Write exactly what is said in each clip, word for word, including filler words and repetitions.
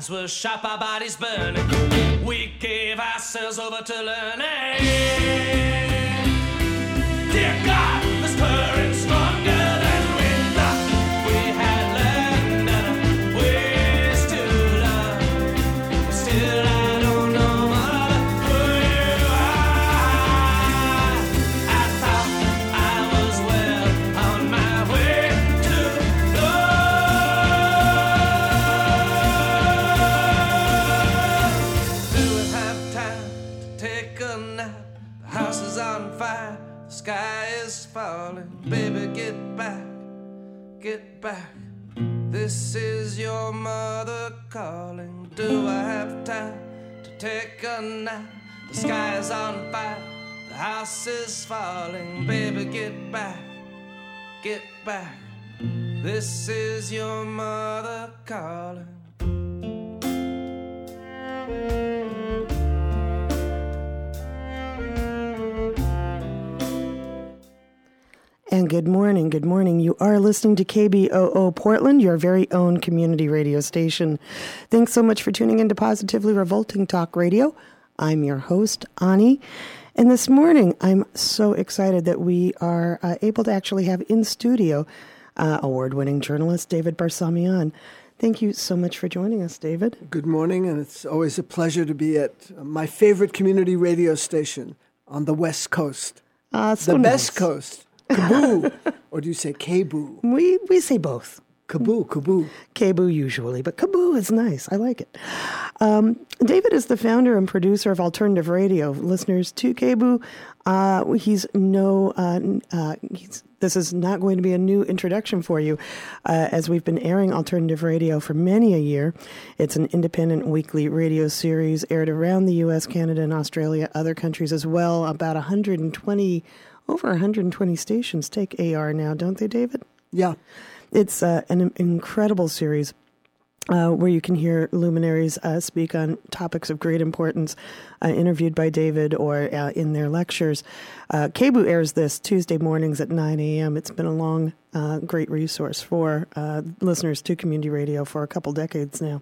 minds were shot, our bodies burning. We gave ourselves over to learning. Dear God, this current stronger than we thought. We had learned enough ways to love. Still, I don't know what who you are. I thought I was well on my way to love. Do we have time to take a nap? The house is on fire. The sky is falling, baby, get back, get back. This is your mother calling. Do I have time to take a nap? The sky is on fire, the house is falling, baby, get back, get back. This is your mother calling. And good morning, good morning. You are listening to K B O O Portland, your very own community radio station. Thanks so much for tuning in to Positively Revolting Talk Radio. I'm your host, Ani. And this morning, I'm so excited that we are uh, able to actually have in studio uh, award-winning journalist David Barsamian. Thank you so much for joining us, David. Good morning, and it's always a pleasure to be at my favorite community radio station on the West Coast. Uh, so the nice. best coast. Kaboo. Or do you say Kaboo? We we say both. Kaboo, Kaboo. Kaboo usually, but Kaboo is nice. I like it. Um, David is the founder and producer of Alternative Radio. Listeners to Kaboo, uh, he's no, uh, uh, he's, this is not going to be a new introduction for you, uh, as we've been airing Alternative Radio for many a year. It's an independent weekly radio series aired around the U S, Canada, and Australia, other countries as well. About one hundred twenty, over one hundred twenty stations take A R now, don't they, David? Yeah. It's uh, an incredible series uh, where you can hear luminaries uh, speak on topics of great importance, uh, interviewed by David or uh, in their lectures. Uh, Kaboo airs this Tuesday mornings at nine a.m. It's been a long, uh, great resource for uh, listeners to community radio for a couple decades now.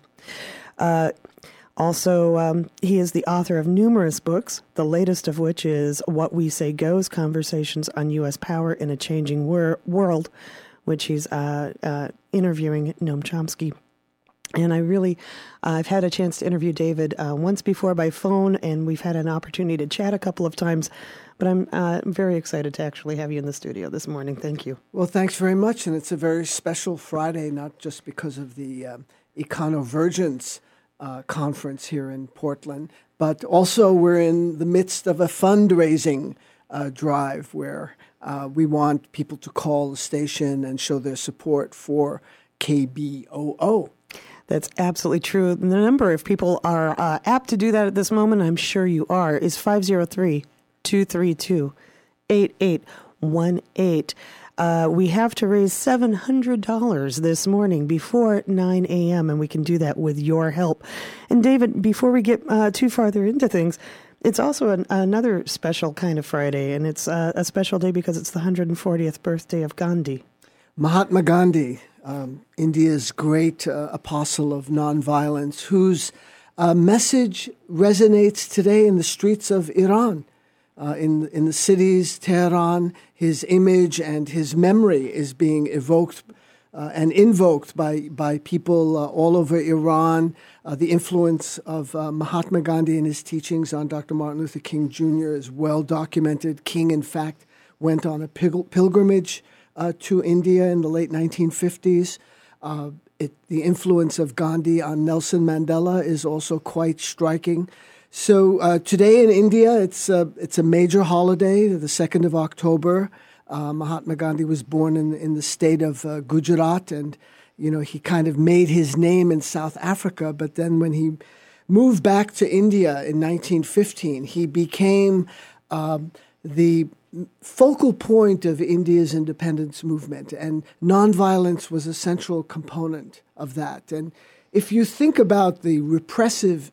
Uh, Also, um, he is the author of numerous books, the latest of which is What We Say Goes, Conversations on U S Power in a Changing wor- World, which he's uh, uh, interviewing Noam Chomsky. And I really, uh, I've had a chance to interview David uh, once before by phone, and we've had an opportunity to chat a couple of times. But I'm uh, very excited to actually have you in the studio this morning. Thank you. Well, thanks very much. And it's a very special Friday, not just because of the um, Econovergence uh, conference here in Portland, but also we're in the midst of a fundraising uh, drive where uh, we want people to call the station and show their support for K B O O. That's absolutely true. The number of people are uh, apt to do that at this moment, I'm sure you are, is five oh three, two three two, eight eight one eight. Uh, we have to raise seven hundred dollars this morning before nine a.m., and we can do that with your help. And David, before we get uh, too farther into things, it's also an, another special kind of Friday, and it's uh, a special day because it's the one hundred fortieth birthday of Gandhi. Mahatma Gandhi, um, India's great uh, apostle of nonviolence, whose uh, message resonates today in the streets of Iran. Uh, in in the cities, Tehran, his image and his memory is being evoked uh, and invoked by, by people uh, all over Iran. Uh, the influence of uh, Mahatma Gandhi and his teachings on Doctor Martin Luther King Junior is well documented. King, in fact, went on a pil- pilgrimage uh, to India in the late nineteen fifties. Uh, it, the influence of Gandhi on Nelson Mandela is also quite striking. So uh, today in India, it's uh, it's a major holiday, the second of October. Uh, Mahatma Gandhi was born in in the state of uh, Gujarat, and you know he kind of made his name in South Africa. But then when he moved back to India in nineteen fifteen, he became uh, the focal point of India's independence movement, and nonviolence was a central component of that. And if you think about the repressive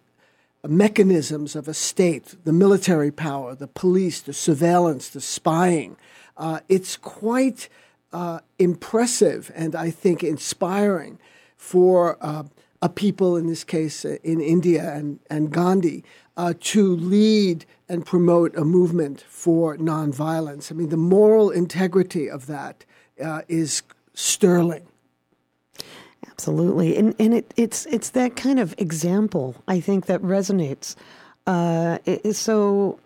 mechanisms of a state, the military power, the police, the surveillance, the spying, uh, it's quite uh, impressive and I think inspiring for uh, a people, in this case uh, in India and, and Gandhi, uh, to lead and promote a movement for nonviolence. I mean, the moral integrity of that uh, is sterling. Absolutely, and and it, it's it's that kind of example, I think, that resonates. Uh, it, so,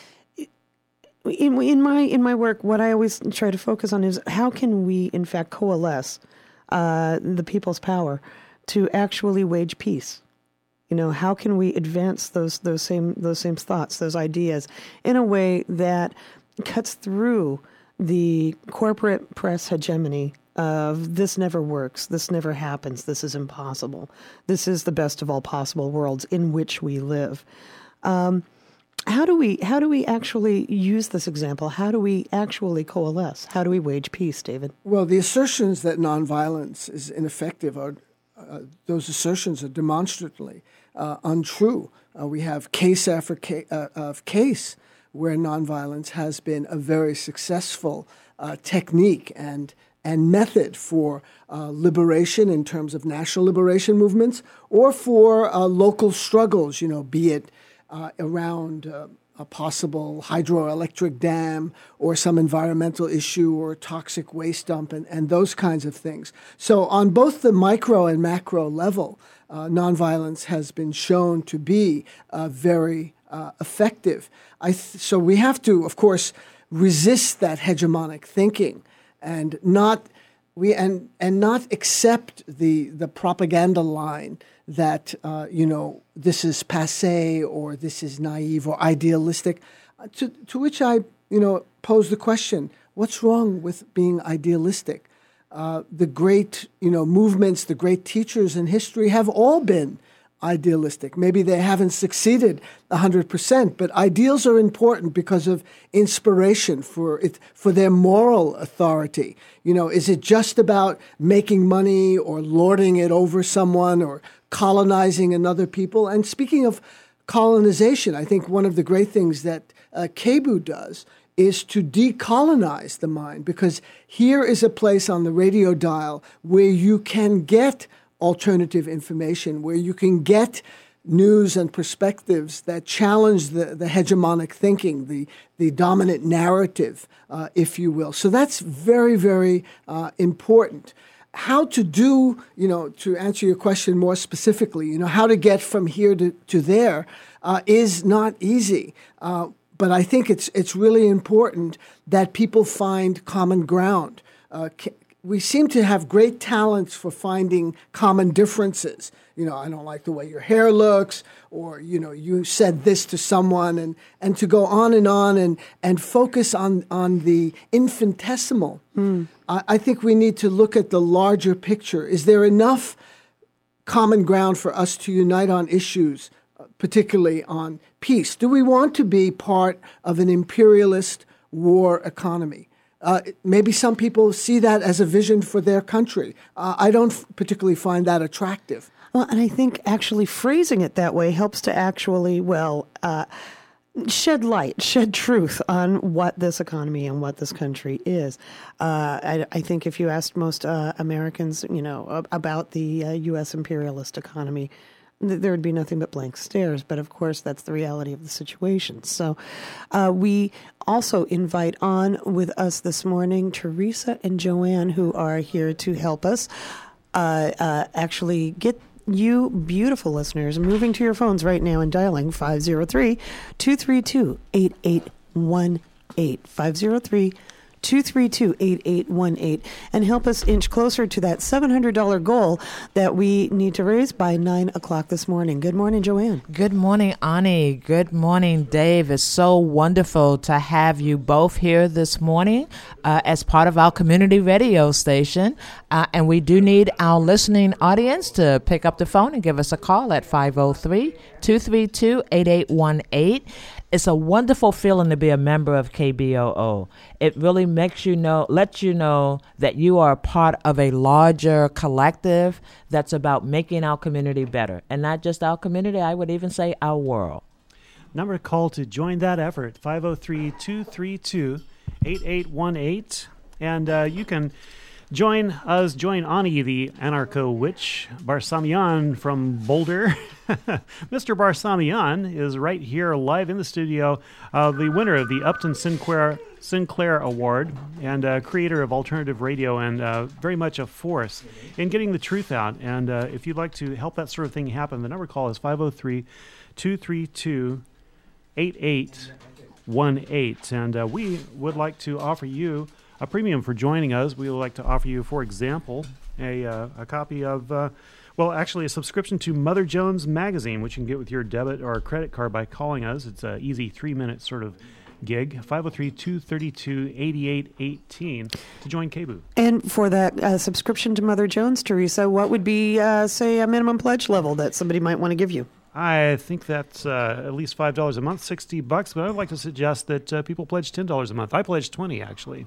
in in my in my work, what I always try to focus on is how can we, in fact, coalesce uh, the people's power to actually wage peace. You know, how can we advance those those same those same thoughts, those ideas, in a way that cuts through the corporate press hegemony of this never works, this never happens, this is impossible, this is the best of all possible worlds in which we live. Um, how do we how do we actually use this example? How do we actually coalesce? How do we wage peace, David? Well, the assertions that nonviolence is ineffective are uh, those assertions are demonstrably uh, untrue. Uh, we have case after case uh, of case where nonviolence has been a very successful uh, technique and and method for uh, liberation in terms of national liberation movements or for uh, local struggles, you know, be it uh, around uh, a possible hydroelectric dam or some environmental issue or toxic waste dump and, and those kinds of things. So on both the micro and macro level, uh, nonviolence has been shown to be uh, very uh, effective. I th- so we have to, of course, resist that hegemonic thinking and not we and and not accept the the propaganda line that uh, you know this is passé or this is naive or idealistic. Uh, to to which I you know pose the question: what's wrong with being idealistic? Uh, the great you know movements, the great teachers in history have all been idealistic. Maybe they haven't succeeded one hundred percent, but ideals are important because of inspiration for it, for their moral authority. You know, is it just about making money or lording it over someone or colonizing another people? And speaking of colonization, I think one of the great things that uh, K B U does is to decolonize the mind, because here is a place on the radio dial where you can get alternative information, where you can get news and perspectives that challenge the, the hegemonic thinking, the, the dominant narrative, uh, if you will. So that's very, very uh, important. How to do, you know, to answer your question more specifically, you know, how to get from here to, to there uh, is not easy. Uh, but I think it's it's really important that people find common ground. Uh, We seem to have great talents for finding common differences. You know, I don't like the way your hair looks, or, you know, you said this to someone, and, and to go on and on and, and focus on, on the infinitesimal. Mm. I, I think we need to look at the larger picture. Is there enough common ground for us to unite on issues, particularly on peace? Do we want to be part of an imperialist war economy? Uh, maybe some people see that as a vision for their country. Uh, I don't f- particularly find that attractive. Well, and I think actually phrasing it that way helps to actually, well, uh, shed light, shed truth on what this economy and what this country is. Uh, I, I think if you asked most uh, Americans, you know, about the uh, U S imperialist economy, there would be nothing but blank stares. But of course, that's the reality of the situation. So uh, we also invite on with us this morning Teresa and Joanne, who are here to help us uh, uh, actually get you beautiful listeners moving to your phones right now and dialing five oh three, two three two, eight eight one eight, five oh three, two three two, eight eight one eight, and help us inch closer to that seven hundred dollars goal that we need to raise by nine o'clock this morning. Good morning, Joanne. Good morning, Ani. Good morning, Dave. It's so wonderful to have you both here this morning uh, as part of our community radio station. Uh, and we do need our listening audience to pick up the phone and give us a call at five oh three, two three two, eight eight one eight. It's a wonderful feeling to be a member of K B O O. It really makes you know, lets you know that you are a part of a larger collective that's about making our community better. And not just our community, I would even say our world. Number to call to join that effort, five oh three, two three two, eight eight one eight. And uh, you can Join us, join Ani, the anarcho-witch, Barsamian from Boulder. Mister Barsamian is right here live in the studio, uh, the winner of the Upton Sinclair Sinclair Award and uh, creator of alternative radio, and uh, very much a force in getting the truth out. And uh, if you'd like to help that sort of thing happen, the number to call is five oh three, two three two, eight eight one eight. And uh, we would like to offer you a premium for joining us. We would like to offer you, for example, a uh, a copy of, uh, well, actually a subscription to Mother Jones Magazine, which you can get with your debit or credit card by calling us. It's an easy three-minute sort of gig, five oh three, two three two, eight eight one eight to join K B O O. And for that uh, subscription to Mother Jones, Teresa, what would be, uh, say, a minimum pledge level that somebody might want to give you? I think that's uh, at least five dollars a month, sixty bucks, but I would like to suggest that uh, people pledge ten dollars a month. I pledge twenty, actually.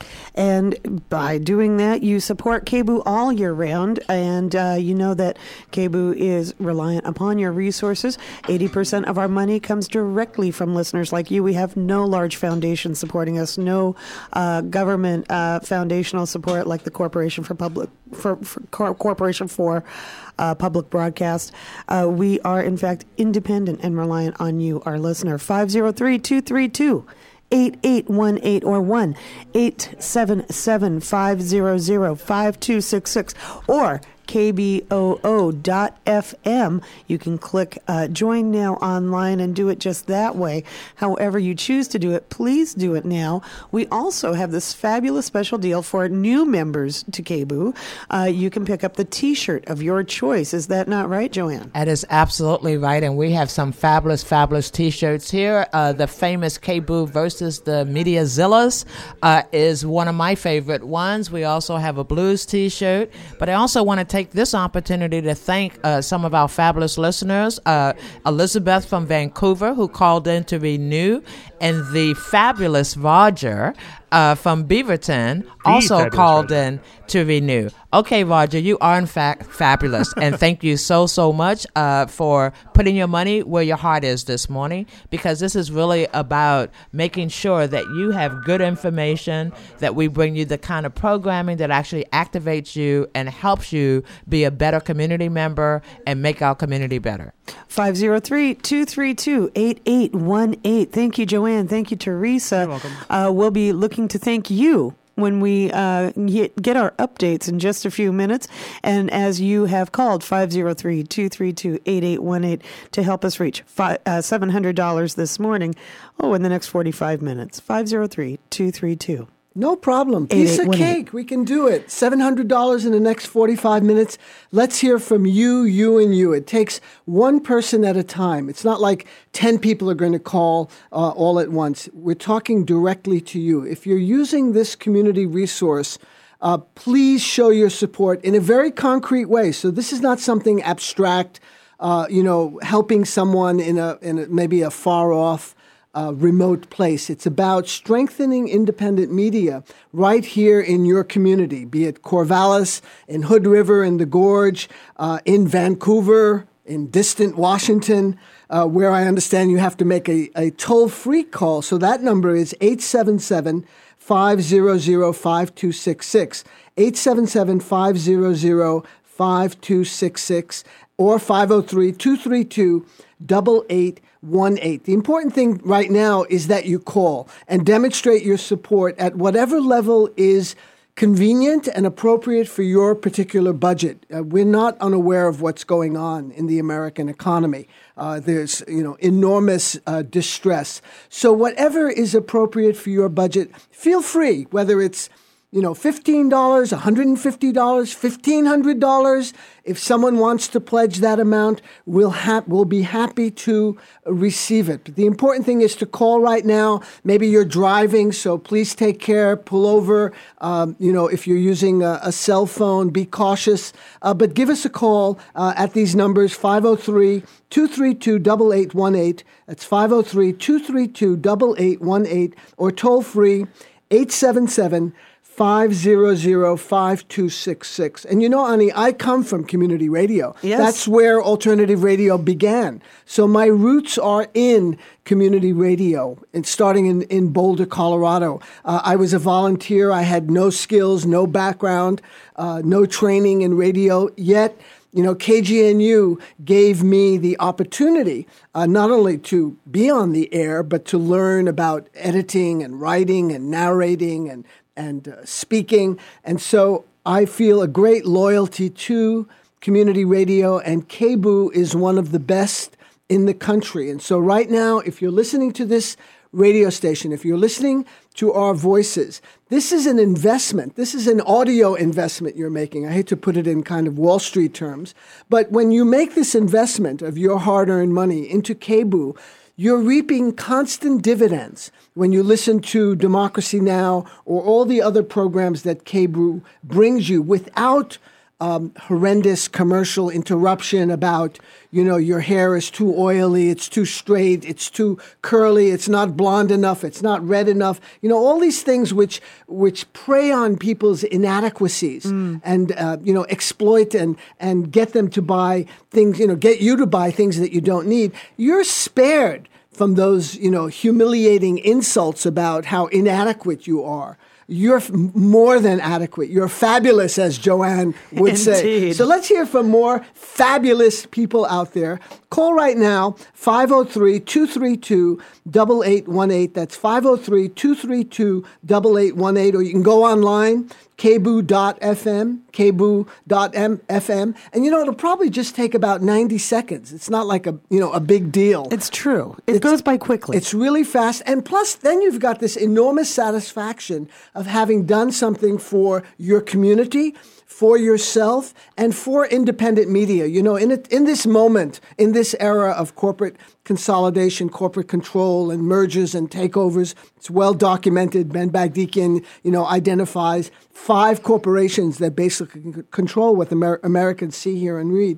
And by doing that, you support K B O O all year round, and uh, you know that K B O O is reliant upon your resources. eighty percent of our money comes directly from listeners like you. We have no large foundation supporting us, no uh, government uh, foundational support like the Corporation for Public for, for Cor- Corporation for uh, Public Broadcast. Uh, we are, in fact, independent and reliant on you, our listener. five oh three, two three two, eight eight one eight or one eight seven seven, five hundred, five two six six or K B O O dot F M. You can click uh, join now online and do it just that way. However you choose to do it, please do it now. We also have this fabulous special deal for new members to K B O O. Uh, you can pick up the T-shirt of your choice. Is that not right, Joanne? That is absolutely right, and we have some fabulous, fabulous T-shirts here. Uh, the famous K B O O versus the Mediazillas uh, is one of my favorite ones. We also have a blues T-shirt, but I also want to take this opportunity to thank uh, some of our fabulous listeners, uh, Elizabeth from Vancouver, who called in to renew, and the fabulous Roger uh, from Beaverton also called Roger. in to renew. Okay, Roger, you are in fact fabulous, and thank you so, so much uh, for putting your money where your heart is this morning, because this is really about making sure that you have good information, that we bring you the kind of programming that actually activates you and helps you be a better community member and make our community better. five oh three, two three two, eight eight one eight. Thank you, Joanne. Thank you, Teresa. You're welcome. Uh, we'll be looking to thank you when we uh, get our updates in just a few minutes. And as you have called five oh three, two three two, eight eight one eight to help us reach five, uh, seven hundred dollars this morning, oh, in the next forty-five minutes, five oh three, two three two. No problem. Piece of cake. We can do it. seven hundred dollars in the next forty-five minutes. Let's hear from you, you, and you. It takes one person at a time. It's not like ten people are going to call uh, all at once. We're talking directly to you. If you're using this community resource, uh, please show your support in a very concrete way. So this is not something abstract, uh, you know, helping someone in a, in a maybe a far off Uh, remote place. It's about strengthening independent media right here in your community, be it Corvallis, in Hood River, in the Gorge, uh, in Vancouver, in distant Washington, uh, where I understand you have to make a, a toll-free call. So that number is eight seven seven, five hundred, five two six six, eight seven seven, five hundred, five two six six, or five oh three, two three two, eight eight one eight. The important thing right now is that you call and demonstrate your support at whatever level is convenient and appropriate for your particular budget. Uh, we're not unaware of what's going on in the American economy. Uh, there's, you know, enormous uh, distress. So whatever is appropriate for your budget, feel free, whether it's You know, fifteen dollars, one hundred fifty dollars, fifteen hundred dollars. If someone wants to pledge that amount, we'll, ha- we'll be happy to receive it. But the important thing is to call right now. Maybe you're driving, so please take care, pull over. Um, you know, if you're using a, a cell phone, be cautious. Uh, but give us a call uh, at these numbers, five oh three, two three two, eight eight one eight. That's five oh three, two three two, eight eight one eight, or toll free, eight seven seven, five hundred, five two six six. And you know, Ani, I come from community radio. Yes. That's where alternative radio began. So my roots are in community radio, and starting in, in Boulder, Colorado. Uh, I was a volunteer. I had no skills, no background, uh, no training in radio, yet you know, K G N U gave me the opportunity uh, not only to be on the air, but to learn about editing and writing and narrating and, and uh, speaking. And so I feel a great loyalty to community radio, and K B U is one of the best in the country. And so right now, if you're listening to this radio station, if you're listening to our voices, this is an investment. This is an audio investment you're making. I hate to put it in kind of Wall Street terms, but when you make this investment of your hard-earned money into K B U, you're reaping constant dividends when you listen to Democracy Now! Or all the other programs that K B U brings you without Um, horrendous commercial interruption about, you know, your hair is too oily, it's too straight, it's too curly, it's not blonde enough, it's not red enough. You know, all these things which which prey on people's inadequacies mm. and, uh, you know, exploit and, and get them to buy things, you know, get you to buy things that you don't need. You're spared from those, you know, humiliating insults about how inadequate you are. You're f- more than adequate. You're fabulous, as Joanne would say. Indeed. So let's hear from more fabulous people out there. Call right now, five oh three, two three two, eight eight one eight. That's five oh three, two three two, eight eight one eight. Or you can go online, k b u dot f m, k b u dot f m. And, you know, it'll probably just take about ninety seconds. It's not like a, you know, a big deal. It's true. It It's- goes by quickly. It's really fast. And plus, then you've got this enormous satisfaction of having done something for your community, for yourself, and for independent media. You know, in it, in this moment, in this era of corporate consolidation, corporate control, and mergers and takeovers, it's well documented. Ben Bagdikian, you know, identifies five corporations that basically c- control what Amer- Americans see, hear, and read.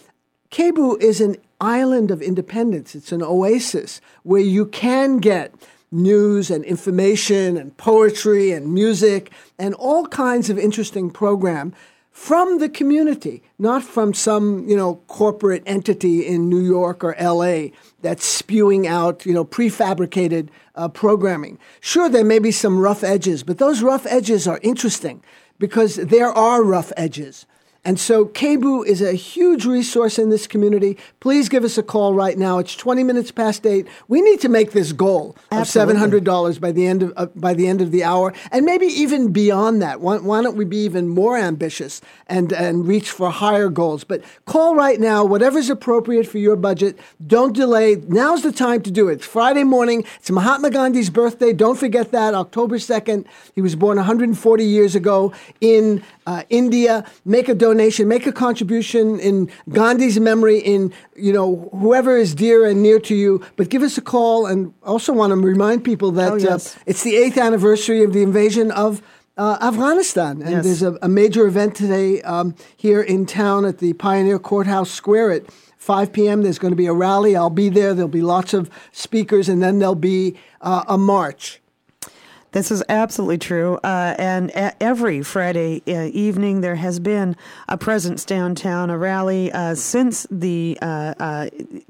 K B U is an island of independence. It's an oasis where you can get news and information and poetry and music and all kinds of interesting program from the community, not from some, you know, corporate entity in New York or L A that's spewing out, you know, prefabricated uh, programming. Sure, there may be some rough edges, but those rough edges are interesting because there are rough edges. And so K B U is a huge resource in this community. Please give us a call right now. It's twenty minutes past eight. We need to make this goal of seven hundred dollars by the end of uh, by the end of the hour, and maybe even beyond that. Why, why don't we be even more ambitious and and reach for higher goals? But call right now, whatever's appropriate for your budget. Don't delay. Now's the time to do it. It's Friday morning. It's Mahatma Gandhi's birthday. Don't forget that, October second. He was born one hundred forty years ago in uh, India. Make a donation. Donation, make a contribution in Gandhi's memory, in, you know, whoever is dear and near to you. But give us a call. And also want to remind people that Oh, yes. uh, it's the eighth anniversary of the invasion of uh, Afghanistan. And Yes. there's a, a major event today um, here in town at the Pioneer Courthouse Square at five p.m. There's going to be a rally. I'll be there. There'll be lots of speakers, and then there'll be uh, a march. This is absolutely true. Uh, and a- every Friday uh, evening, there has been a presence downtown, a rally uh, since the uh, uh,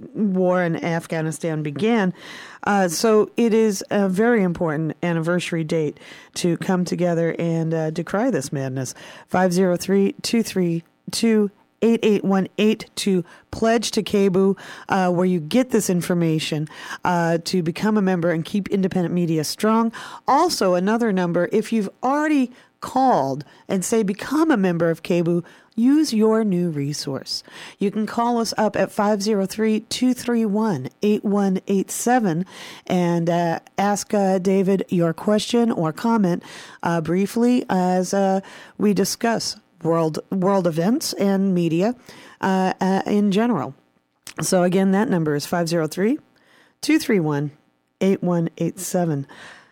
war in Afghanistan began. Uh, so it is a very important anniversary date to come together and uh, decry this madness. five oh three, two three two, eight eight one eight to pledge to K B U, uh, where you get this information uh, to become a member and keep independent media strong. Also, another number, if you've already called and say become a member of K B U, use your new resource. You can call us up at five oh three, two three one, eight one eight seven and uh, ask uh, David your question or comment uh, briefly as uh, we discuss world world events and media uh, uh, in general. So again, that number is five oh three, two three one, eight one eight seven.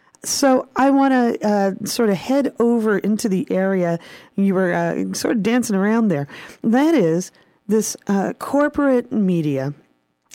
So I want to uh, sort of head over into the area you were uh, sort of dancing around there. That is this uh, corporate media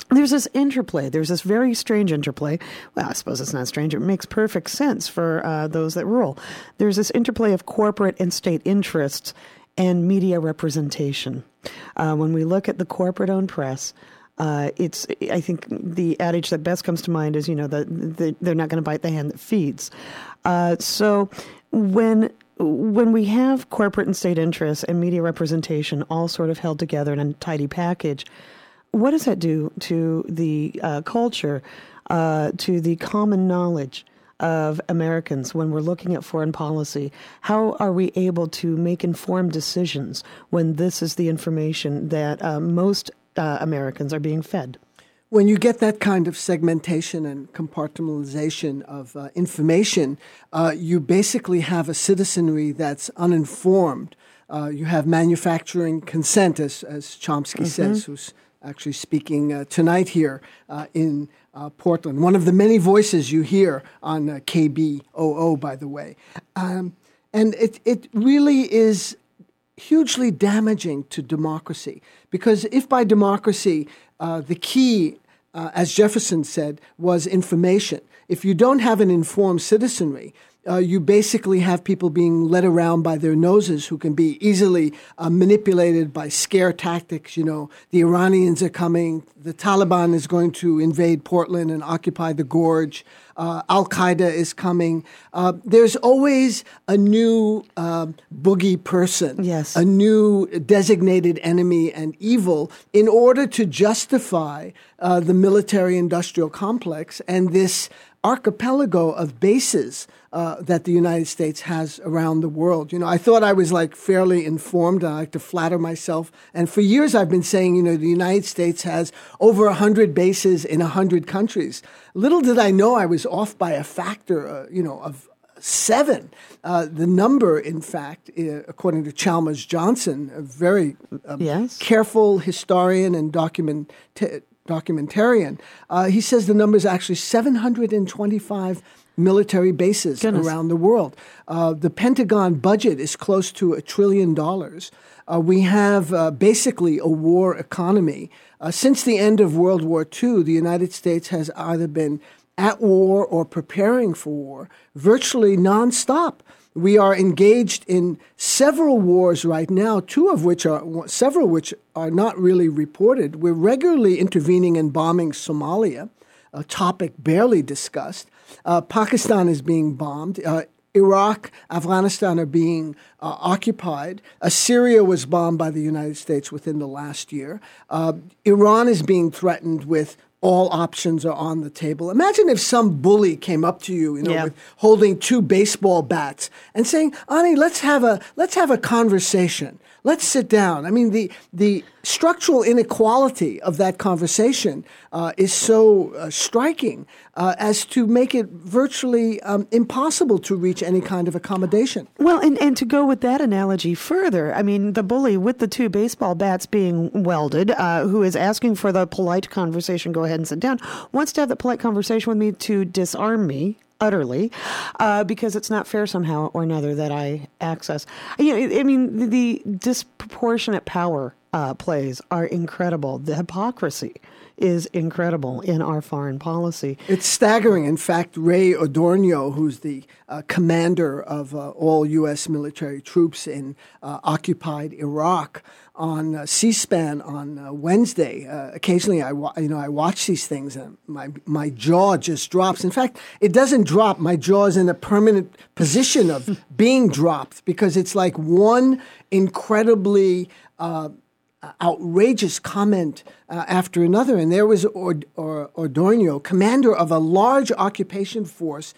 there's this interplay. There's this very strange interplay. Well, I suppose it's not strange. It makes perfect sense for uh, those that rule. There's this interplay of corporate and state interests and media representation. Uh, when we look at the corporate-owned press, uh, it's I think the adage that best comes to mind is, you know, the, the, they're not going to bite the hand that feeds. Uh, so when when we have corporate and state interests and media representation all sort of held together in a tidy package, what does that do to the uh, culture, uh, to the common knowledge of Americans when we're looking at foreign policy? How are we able to make informed decisions when this is the information that uh, most uh, Americans are being fed? When you get that kind of segmentation and compartmentalization of uh, information, uh, you basically have a citizenry that's uninformed. Uh, you have manufacturing consent, as, as Chomsky mm-hmm. says, who's actually speaking uh, tonight here uh, in uh, Portland. One of the many voices you hear on uh, K B O O, by the way. Um, and it, it really is hugely damaging to democracy, because if by democracy uh, the key, uh, as Jefferson said, was information, if you don't have an informed citizenry, Uh, you basically have people being led around by their noses who can be easily uh, manipulated by scare tactics. You know, the Iranians are coming. The Taliban is going to invade Portland and occupy the gorge. Uh, Al-Qaeda is coming. Uh, there's always a new uh, boogie person, yes. a new designated enemy and evil in order to justify uh, the military-industrial complex and this archipelago of bases uh, that the United States has around the world. You know, I thought I was like fairly informed. I like to flatter myself. And for years I've been saying, you know, the United States has over one hundred bases in one hundred countries. Little did I know I was off by a factor, uh, you know, of seven. Uh, the number, in fact, uh, according to Chalmers Johnson, a very uh, yes. careful historian and document. T- documentarian, uh, he says the number is actually seven hundred twenty-five military bases Goodness. around the world. Uh, the Pentagon budget is close to a trillion dollars. Uh, we have uh, basically a war economy. Uh, since the end of World War Two, the United States has either been at war or preparing for war, virtually nonstop. We are engaged in several wars right now, two of which are, several which are not really reported. We're regularly intervening and bombing Somalia, a topic barely discussed. Uh, Pakistan is being bombed. Uh, Iraq, Afghanistan are being uh, occupied. Uh, Syria was bombed by the United States within the last year. Uh, Iran is being threatened with all options are on the table. Imagine if some bully came up to you, you know, yeah. with holding two baseball bats and saying, "Ani, let's have a let's have a conversation. Let's sit down." I mean, the the structural inequality of that conversation uh, is so uh, striking uh, as to make it virtually um, impossible to reach any kind of accommodation. Well, and, and to go with that analogy further, I mean, the bully with the two baseball bats being welded, uh, who is asking for the polite conversation, go ahead and sit down, wants to have the polite conversation with me to disarm me utterly, uh, because it's not fair somehow or another that I access. You know, I mean, the, the disproportionate power uh, plays are incredible. The hypocrisy is incredible in our foreign policy. It's staggering. In fact, Ray Adorno, who's the uh, commander of uh, all U S military troops in uh, occupied Iraq, on uh, C-SPAN on uh, Wednesday. Uh, occasionally, I wa- you know I watch these things and my my jaw just drops. In fact, it doesn't drop. My jaw is in a permanent position of being dropped because it's like one incredibly uh, outrageous comment uh, after another. And there was Ord- or- Adorno, commander of a large occupation force,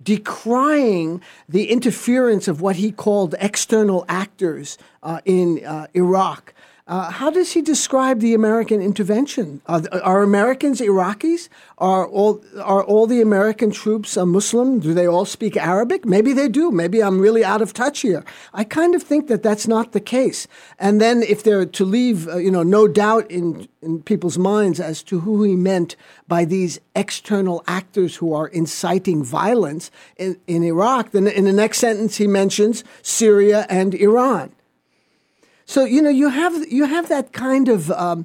decrying the interference of what he called external actors uh, in uh, Iraq. Uh, how does he describe the American intervention? Are, are Americans Iraqis? Are all are all the American troops uh, Muslim? Do they all speak Arabic? Maybe they do. Maybe I'm really out of touch here. I kind of think that that's not the case. And then if they're to leave, uh, you know, no doubt in in people's minds as to who he meant by these external actors who are inciting violence in, in Iraq, then in the next sentence he mentions Syria and Iran. So, you know, you have you have that kind of um,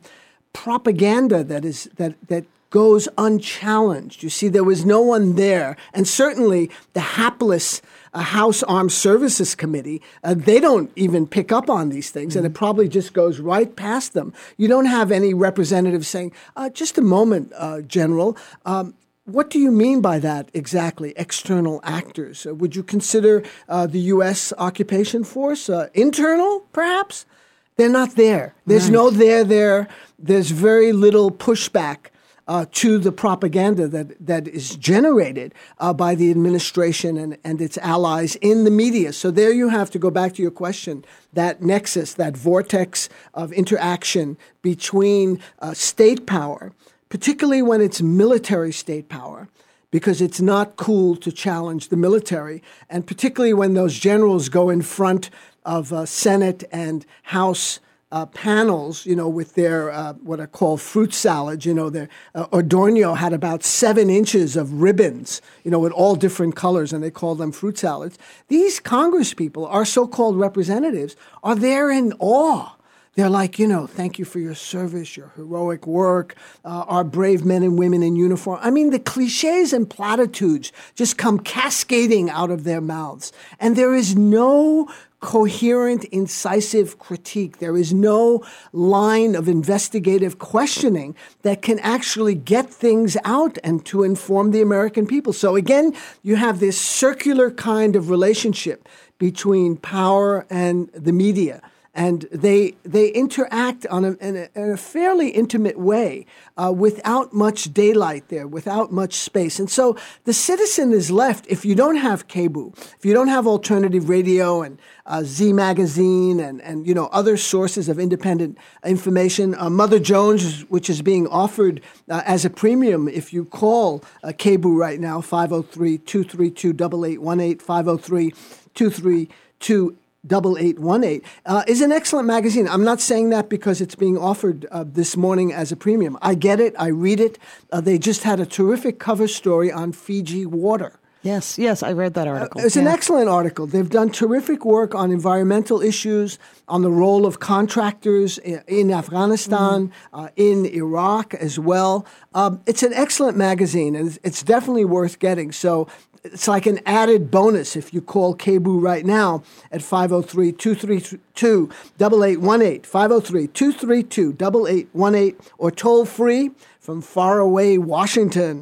propaganda that is that that goes unchallenged. You see, there was no one there, and certainly the hapless uh, House Armed Services Committee, uh, they don't even pick up on these things, mm-hmm. and it probably just goes right past them. You don't have any representatives saying, uh, just a moment, uh, General, um, what do you mean by that exactly, external actors? Uh, would you consider uh, the U S occupation force uh, internal, perhaps? They're not there. There's right. no there there. There's very little pushback uh, to the propaganda that, that is generated uh, by the administration and, and its allies in the media. So there you have to go back to your question, that nexus, that vortex of interaction between uh, state power, particularly when it's military state power, because it's not cool to challenge the military, and particularly when those generals go in front of uh, Senate and House uh, panels, you know, with their uh, what are called fruit salads. You know, their uh, Adorno had about seven inches of ribbons, you know, with all different colors, and they call them fruit salads. These Congress people, our so-called representatives, are there in awe. They're like, you know, thank you for your service, your heroic work, uh, our brave men and women in uniform. I mean, the cliches and platitudes just come cascading out of their mouths. And there is no coherent, incisive critique. There is no line of investigative questioning that can actually get things out and to inform the American people. So again, you have this circular kind of relationship between power and the media. And they they interact on a, in, a, in a fairly intimate way uh, without much daylight there, without much space. And so the citizen is left, if you don't have K B U, if you don't have alternative radio and uh, Z Magazine and, and you know other sources of independent information, uh, Mother Jones, which is being offered uh, as a premium if you call uh, K B U right now, five oh three, two three two, eight eight one eight, five oh three, two three two, double eight one eight, uh, is an excellent magazine. I'm not saying that because it's being offered uh, this morning as a premium. I get it. I read it. Uh, they just had a terrific cover story on Fiji water. Yes, yes, I read that article. Uh, it's yeah. an excellent article. They've done terrific work on environmental issues, on the role of contractors in, in Afghanistan, mm. uh, in Iraq as well. Um, it's an excellent magazine, and it's, it's definitely worth getting. So it's like an added bonus if you call K B U right now at five oh three, two three two, eight eight one eight, five oh three, two three two, eight eight one eight, or toll free from far away Washington,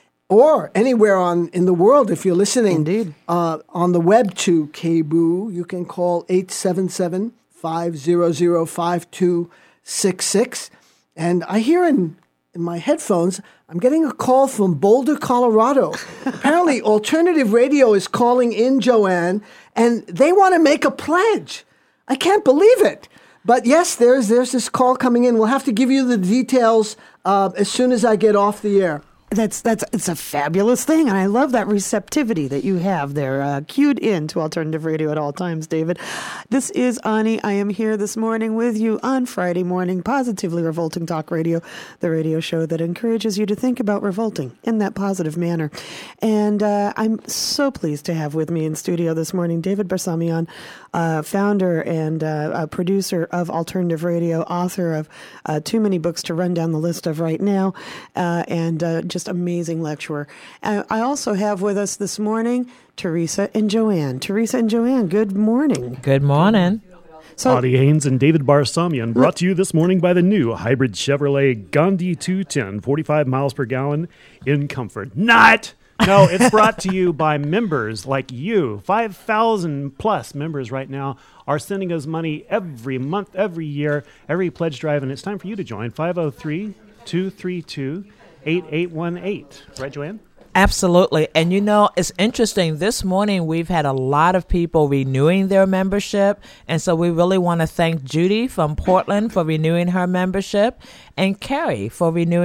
or anywhere on in the world if you're listening. Indeed. Uh, on the web to K B U, you can call eight seven seven, five hundred, five two six six. And I hear in in my headphones, I'm getting a call from Boulder, Colorado. Apparently, alternative radio is calling in, Joanne, and they want to make a pledge. I can't believe it. But yes, there's there's this call coming in. We'll have to give you the details uh, as soon as I get off the air. That's that's it's a fabulous thing, and I love that receptivity that you have there, uh, cued in to alternative radio at all times, David. This is Ani. I am here this morning with you on Friday morning, Positively Revolting Talk Radio, the radio show that encourages you to think about revolting in that positive manner. And uh, I'm so pleased to have with me in studio this morning David Barsamian, uh, founder and uh, a producer of Alternative Radio, author of uh, too many books to run down the list of right now, uh, and uh, just amazing lecturer. Uh, I also have with us this morning Teresa and Joanne. Teresa and Joanne, good morning. Good morning. So, Audie Haynes and David Barsamian, brought to you this morning by the new hybrid Chevrolet Gandhi two ten, forty-five miles per gallon in comfort. Not! No, it's brought to you by members like you. five thousand plus members right now are sending us money every month, every year, every pledge drive, and it's time for you to join. five oh three, two three two, eight eight one eight. Right, Joanne? Absolutely. And you know, it's interesting. This morning, we've had a lot of people renewing their membership. And so we really want to thank Judy from Portland for renewing her membership and Carrie for renewing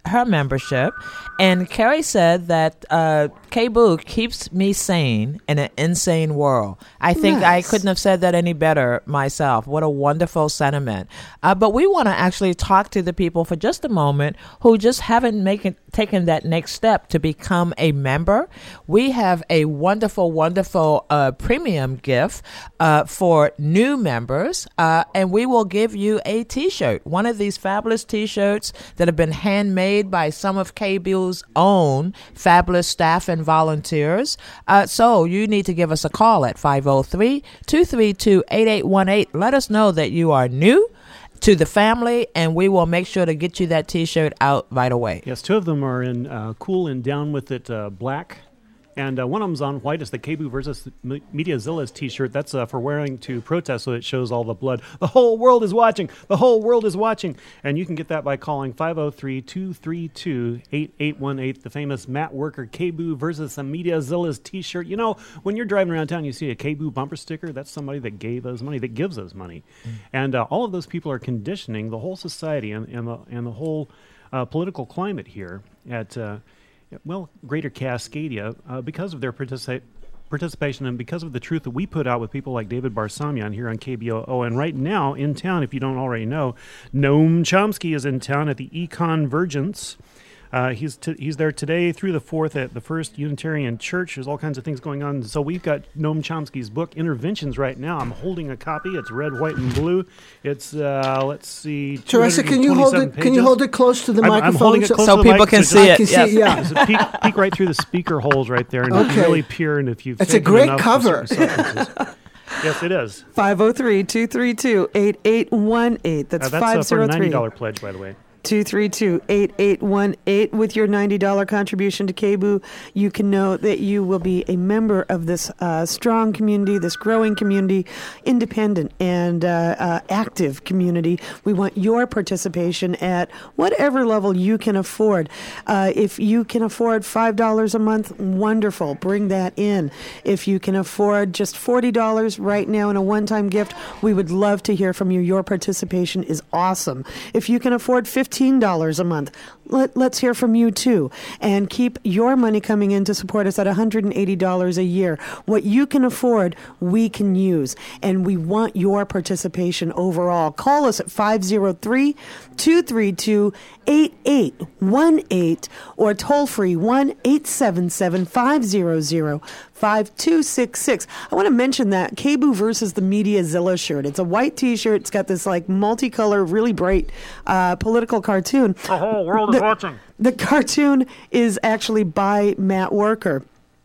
her membership. And Carrie said that uh, K B U keeps me sane in an insane world. I think nice. I couldn't have said that any better myself. What a wonderful sentiment. Uh, but we want to actually talk to the people for just a moment who just haven't making, taken that next step to become a member. We have a wonderful, wonderful uh, premium gift uh, for new members, uh, and we will give you a T-shirt, one of these fabulous T-shirts that have been handmade by some of K B U's own fabulous staff and volunteers. Uh, so you need to give us a call at five oh three, two three two, eight eight one eight. Let us know that you are new to the family, and we will make sure to get you that T-shirt out right away. Yes, two of them are in uh, cool and down with it uh, black. And uh, one of them's on white. It's the K B U versus Mediazilla's T-shirt. That's uh, for wearing to protest, so it shows all the blood. The whole world is watching. The whole world is watching. And you can get that by calling five oh three, two three two, eight eight one eight, the famous Matt Worker K B U versus Mediazilla's T-shirt. You know, when you're driving around town, you see a K B U bumper sticker. That's somebody that gave us money, that gives us money. Mm. And uh, all of those people are conditioning the whole society and, and, the, and the whole uh, political climate here at... Uh, well, Greater Cascadia, uh, because of their participa- participation and because of the truth that we put out with people like David Barsamian here on K B O O. And right now in town, if you don't already know, Noam Chomsky is in town at the E-Convergence. Uh, he's t- he's there today through the fourth at the First Unitarian Church. There's all kinds of things going on. So we've got Noam Chomsky's book, Interventions, right now. I'm holding a copy. It's red, white, and blue. It's, uh, let's see, Teresa, can you hold it? pages. Can you hold it close to the I'm, microphone? I'm holding it close so to the people mic, can so see just, it. Can see, Yes. yeah. peek, peek right through the speaker holes right there, and Okay. you can really peer. And if you've It's a taken great enough cover. of certain substances. Yes, it is. five oh three, two three two, eight eight one eight. That's Uh, that's uh, for a ninety five oh three, dollars pledge, by the way. two three two, eight eight one eight. With your ninety dollars contribution to K B U, you can know that you will be a member of this uh, strong community, this growing community, independent and uh, uh, active community. We want your participation at whatever level you can afford. Uh, if you can afford five dollars a month, wonderful. Bring that in. If you can afford just forty dollars right now in a one-time gift, we would love to hear from you. Your participation is awesome. If you can afford fifteen dollars a month, Let, let's hear from you too. And keep your money coming in to support us at one hundred eighty dollars a year. What you can afford, we can use. And we want your participation overall. Call us at five oh three, two three two, eight eight one eight or toll free one eight seven seven, five hundred, five two six six. I want to mention that K B U versus the Mediazilla shirt. It's a white T-shirt. It's got this like multicolor, really bright uh, political cartoon. The whole world the, is watching. The cartoon is actually by Matt Worker.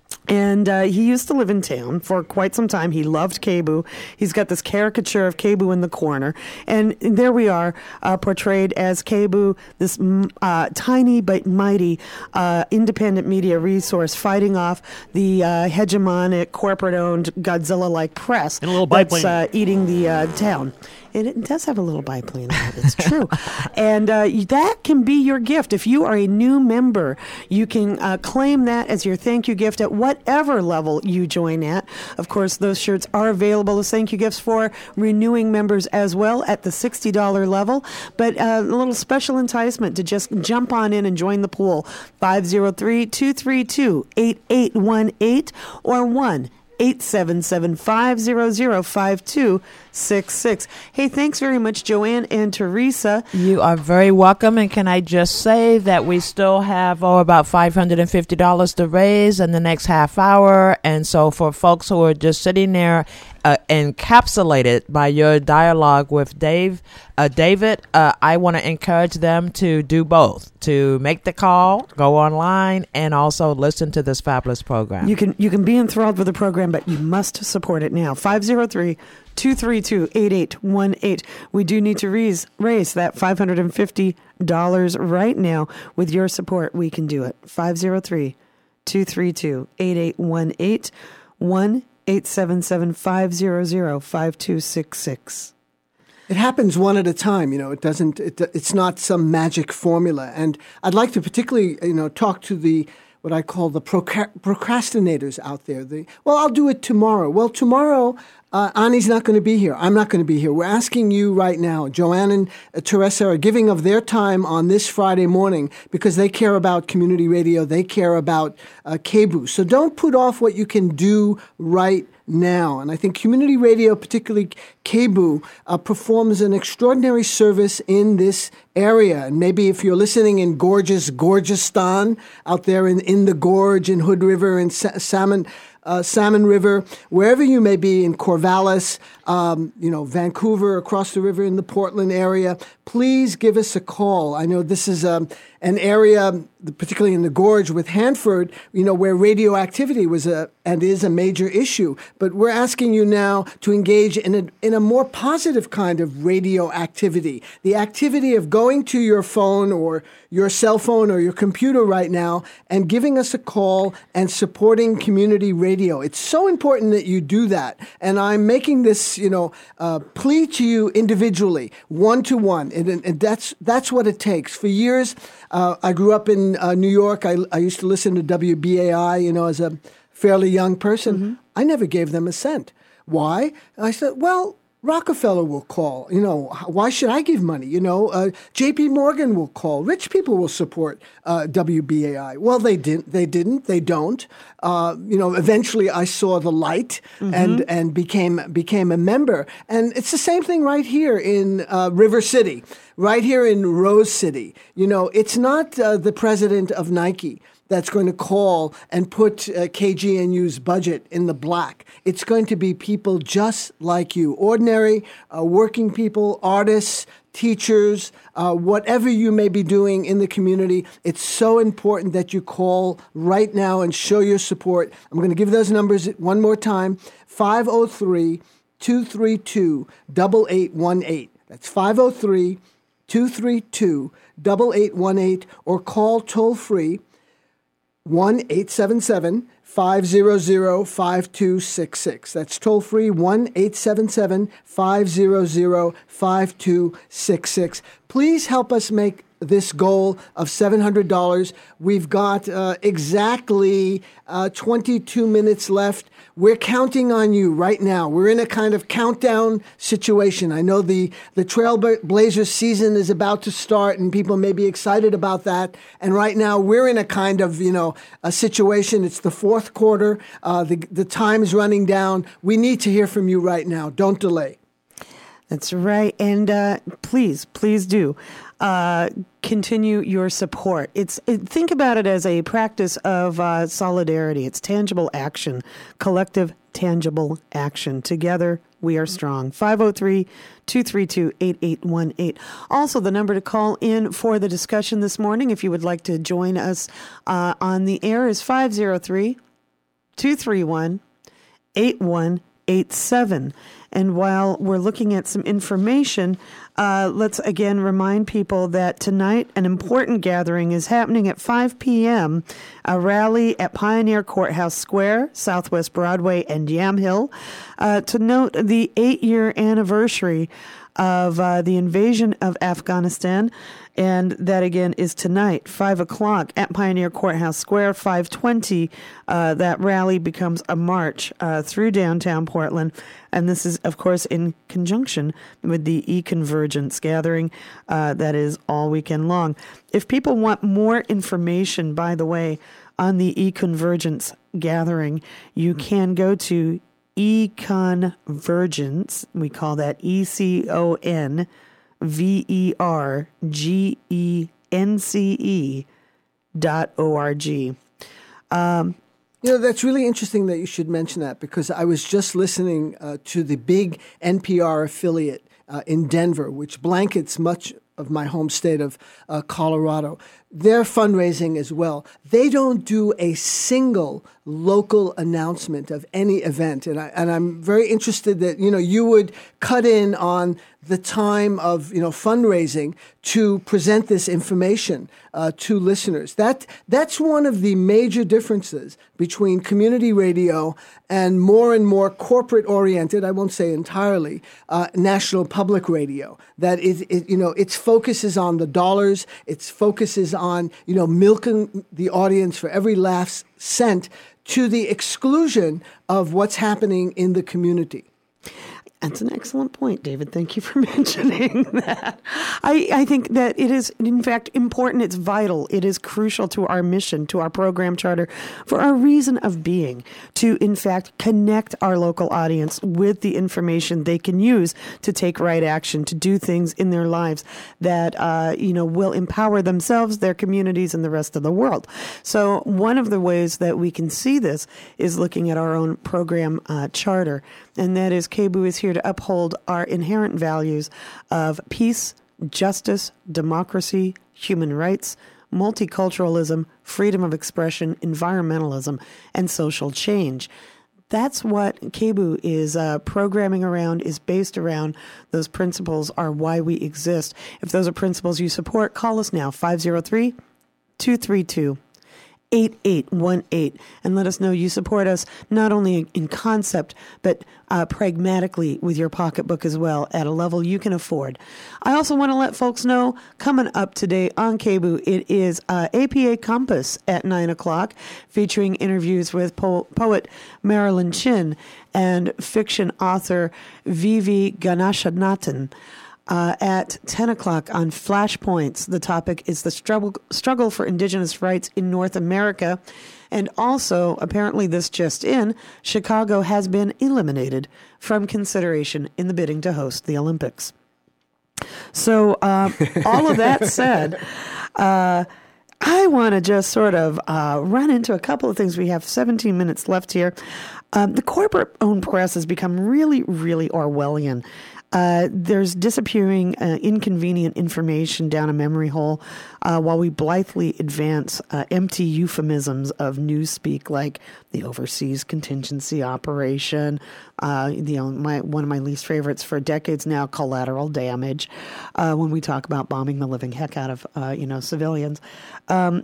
And uh, he used to live in town for quite some time. He loved K B U. He's got this caricature of K B U in the corner. And there we are, uh, portrayed as K B U, this uh, tiny but mighty uh, independent media resource fighting off the uh, hegemonic, corporate-owned, Godzilla-like press and a little that's biplane. uh, eating the uh, town. And it does have a little biplane on it. It's true. And uh, that can be your gift. If you are a new member, you can uh, claim that as your thank you gift at whatever level you join at. Of course, those shirts are available as thank you gifts for renewing members as well at the sixty dollars level. But uh, a little special enticement to just jump on in and join the pool. five oh three, two three two, eight eight one eight or one eight seven seven, five hundred, five two six six. Hey, thanks very much, Joanne and Teresa. You are very welcome. And can I just say that we still have oh, about five hundred fifty dollars to raise in the next half hour. And so for folks who are just sitting there uh, encapsulated by your dialogue with Dave, uh, David, uh, I want to encourage them to do both, to make the call, go online, and also listen to this fabulous program. You can you can be enthralled with the program, but you must support it now. five oh three, two three two, eight eight one eight. We do need to raise, raise that five hundred fifty dollars right now. With your support, we can do it. five oh three, two three two, eight eight one eight, one eight seven seven, five hundred, five two six six. It happens one at a time, you know. It doesn't. It, it's not some magic formula. And I'd like to particularly, you know, talk to the what I call the proca- procrastinators out there. The well, I'll do it tomorrow. Well, tomorrow Uh, Ani's not going to be here. I'm not going to be here. We're asking you right now. Joanne and uh, Teresa are giving of their time on this Friday morning because they care about community radio. They care about uh, K B O O. So don't put off what you can do right now. And I think community radio, particularly K B O O, uh, performs an extraordinary service in this area. And maybe if you're listening in gorgeous Gorgeoustan out there in, in the gorge in Hood River and Sa- Salmon Uh, Salmon River, wherever you may be in Corvallis, um, you know, Vancouver, across the river in the Portland area, please give us a call. I know this is um, an area, particularly in the gorge with Hanford, you know, where radioactivity was a and is a major issue. But we're asking you now to engage in a, in a more positive kind of radioactivity, the activity of going to your phone or your cell phone or your computer right now and giving us a call and supporting community radio. It's so important that you do that. And I'm making this, you know, uh, plea to you individually, one to one. And, and that's that's what it takes. For years, uh, I grew up in uh, New York. I, I used to listen to W B A I, you know, as a fairly young person. Mm-hmm. I never gave them a cent. Why? I said, well, Rockefeller will call. You know, why should I give money? You know, uh, J P Morgan will call. Rich people will support uh, W B A I. Well, they didn't. They didn't. They don't. Uh, you know, eventually I saw the light mm-hmm. and and became became a member. And it's the same thing right here in uh, River City, right here in Rose City. You know, it's not uh, the president of Nike that's going to call and put uh, K G N U's budget in the black. It's going to be people just like you, ordinary uh, working people, artists, teachers, uh, whatever you may be doing in the community. It's so important that you call right now and show your support. I'm going to give those numbers one more time, five oh three, two three two, eight eight one eight. That's five oh three, two three two, eight eight one eight, or call toll-free one eight seven seven, five hundred, five two six six. That's toll free one eight seven seven, five hundred, five two six six. Please help us make this goal of seven hundred dollars. We've got uh, exactly uh, twenty-two minutes left. We're counting on you right now. We're in a kind of countdown situation. I know the, the Trailblazers season is about to start and people may be excited about that. And right now we're in a kind of, you know, a situation. It's the fourth quarter. Uh, the, the time is running down. We need to hear from you right now. Don't delay. That's right. And uh, please, please do uh, continue your support. It's it, think about it as a practice of uh, solidarity. It's tangible action, collective tangible action. Together, we are strong. five oh three, two three two, eight eight one eight. Also, the number to call in for the discussion this morning, if you would like to join us uh, on the air, is five oh three, two three one, eight one eight seven. And while we're looking at some information, uh, let's again remind people that tonight an important gathering is happening at five p.m., a rally at Pioneer Courthouse Square, Southwest Broadway, and Yamhill, uh, to note the eight-year anniversary of uh, the invasion of Afghanistan. And that, again, is tonight, five o'clock at Pioneer Courthouse Square, five twenty. Uh, that rally becomes a march uh, through downtown Portland. And this is, of course, in conjunction with the E-Convergence gathering uh, that is all weekend long. If people want more information, by the way, on the E-Convergence gathering, you can go to E-Convergence. We call that E C O N V E R G E N C E dot O R G. Um, You know, that's really interesting that you should mention that, because I was just listening uh, to the big N P R affiliate uh, in Denver, which blankets much of my home state of uh, Colorado. They're fundraising as well. They don't do a single local announcement of any event. And, I, and I'm very interested that, you know, you would cut in on the time of, you know, fundraising to present this information uh, to listeners. That that's one of the major differences between community radio and more and more corporate-oriented, I won't say entirely, uh, national public radio. That it, it, you know, its focus is on the dollars. Its focus is on, you know, milking the audience for every last cent, to the exclusion of what's happening in the community. That's an excellent point, David. Thank you for mentioning that. I, I think that it is, in fact, important. It's vital. It is crucial to our mission, to our program charter, for our reason of being, to, in fact, connect our local audience with the information they can use to take right action, to do things in their lives that, uh, you know, will empower themselves, their communities, and the rest of the world. So one of the ways that we can see this is looking at our own program uh, charter, and that is K B U is here to uphold our inherent values of peace, justice, democracy, human rights, multiculturalism, freedom of expression, environmentalism, and social change. That's what K B U is uh, programming around, is based around. Those principles are why we exist. If those are principles you support, call us now, five oh three, two three two, eight eight one eight, and let us know you support us not only in concept, but uh, pragmatically with your pocketbook as well at a level you can afford. I also want to let folks know, coming up today on K B U, it is uh, A P A Compass at nine o'clock, featuring interviews with po- poet Marilyn Chin and fiction author Vivi Ganashanathan. Uh, at ten o'clock on Flashpoints, the topic is the struggle struggle for Indigenous rights in North America. And also, apparently this just in, Chicago has been eliminated from consideration in the bidding to host the Olympics. So uh, all of that said, uh, I want to just sort of uh, run into a couple of things. We have seventeen minutes left here. Um, the corporate-owned press has become really, really Orwellian. Uh, there's disappearing, uh, inconvenient information down a memory hole uh, while we blithely advance uh, empty euphemisms of newspeak like the overseas contingency operation, uh, you know, my, one of my least favorites for decades now, collateral damage, uh, when we talk about bombing the living heck out of, uh, you know, civilians. Um,